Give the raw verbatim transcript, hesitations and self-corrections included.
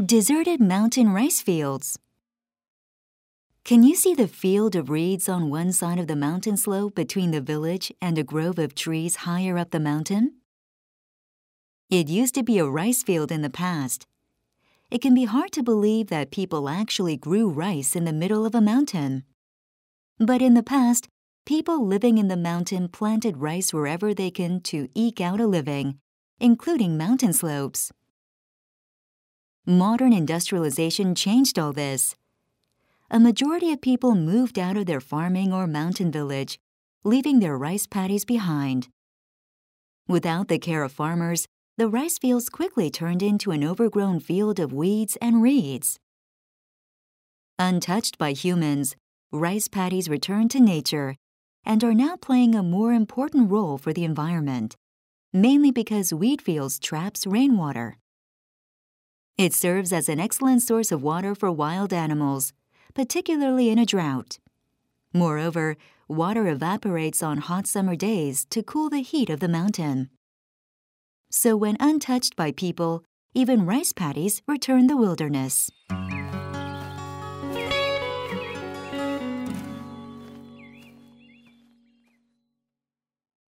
Deserted mountain rice fields. Can you see the field of reeds on one side of the mountain slope between the village and a grove of trees higher up the mountain? It used to be a rice field in the past. It can be hard to believe that people actually grew rice in the middle of a mountain. But in the past, people living in the mountain planted rice wherever they can to eke out a living, including mountain slopes. Modern industrialization changed all this. A majority of people moved out of their farming or mountain village, leaving their rice paddies behind. Without the care of farmers, the rice fields quickly turned into an overgrown field of weeds and reeds. Untouched by humans, rice paddies returned to nature and are now playing a more important role for the environment, mainly because wheat fields traps rainwater. It serves as an excellent source of water for wild animals, particularly in a drought. Moreover, water evaporates on hot summer days to cool the heat of the mountain. So when untouched by people, even rice paddies return the wilderness.